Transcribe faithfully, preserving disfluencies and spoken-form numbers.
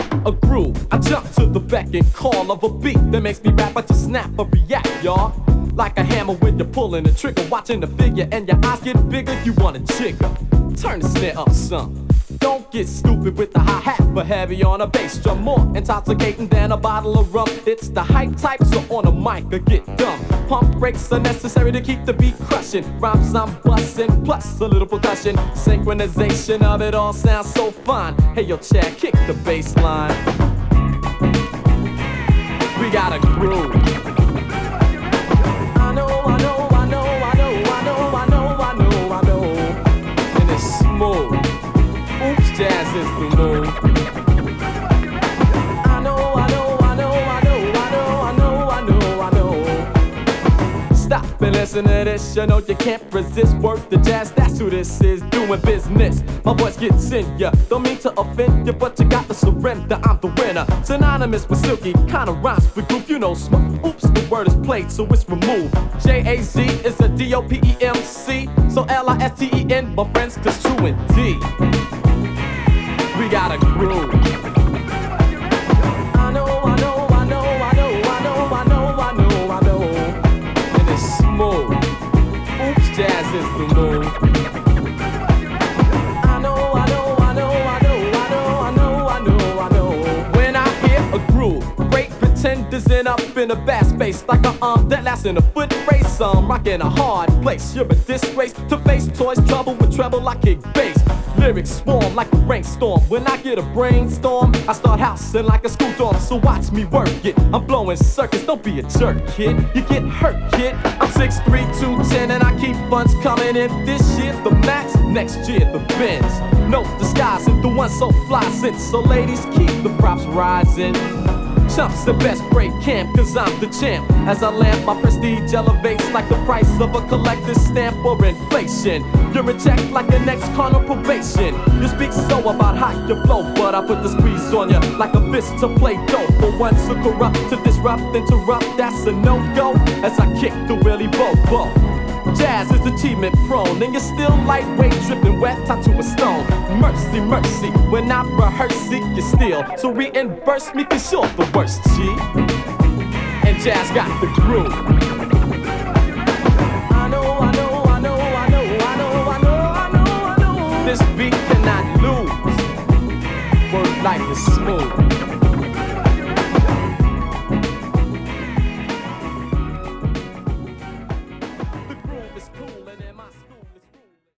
a groove, I jump to the beck and call of a beat that makes me rap, I just snap or react, y'all. Like a hammer when you're pulling the trigger, watching the figure and your eyes get bigger, you want a jigger. Turn the snare up some. Don't get stupid with the hi-hat, but heavy on a bass drum. More intoxicating than a bottle of rum. It's the hype type, so on a mic I get dumb. Pump breaks are necessary to keep the beat crushing. Rhymes I'm busting, plus a little percussion. Synchronization of it all sounds so fine. Hey yo Chad, kick the bass line. We got a groove. I know, I know, I know, I know, I know, I know, I know, I know. And it's smooth. Oops, jazz is the move. I know, I know, I know, I know, I know, I know, I know, I know. Stop and listen to this, you know you can't resist. Work the jazz, that's who this is, doing business. My voice gets in ya, don't mean to offend you, but you got to surrender, I'm the winner. Synonymous with silky, kinda rhymes with group, you know smoke. Oops, the word is played, so it's removed. J A Z is a D O P E M C, so L I S T E N, my friends, cause true indeed. We got a groove. I know, I know, I know, I know, I know, I know, I know, I know. And it's smooth. Oops, jazz is the move. I know, I know, I know, I know, I know, I know, I know, I know. When I hear a groove, great pretenders in up in a bass space, like a arm that lasts in a foot race. I'm rocking a hard place. You're a disgrace to face toys, trouble with treble, I kick bass. Lyrics swarm like a rainstorm. When I get a brainstorm, I start housing like a school dorm. So watch me work it. I'm blowing circuits, don't be a jerk, kid. You get hurt, kid. I'm six three, two ten, and I keep funds coming in. This year the max, next year the Benz. No disguising, the one so fly since. So ladies, keep the props rising. Chumps the best break camp, cause I'm the champ. As I lamp, my prestige elevates like the price of a collector's stamp or inflation. You're in check like the next carnal probation. You speak so about how you flow, but I put the squeeze on you like a fist to play dope. For once to corrupt, to disrupt, interrupt, that's a no-go. As I kick the Willie Bobo. Jazz is achievement prone, and you're still lightweight, dripping wet, tied to a stone. Mercy, mercy, when I rehearse it, you steal. So reimburse me, cause you're the worst, G. And jazz got the groove. I know, I know, I know, I know, I know, I know, I know, I know. This beat cannot lose. Word life is smooth.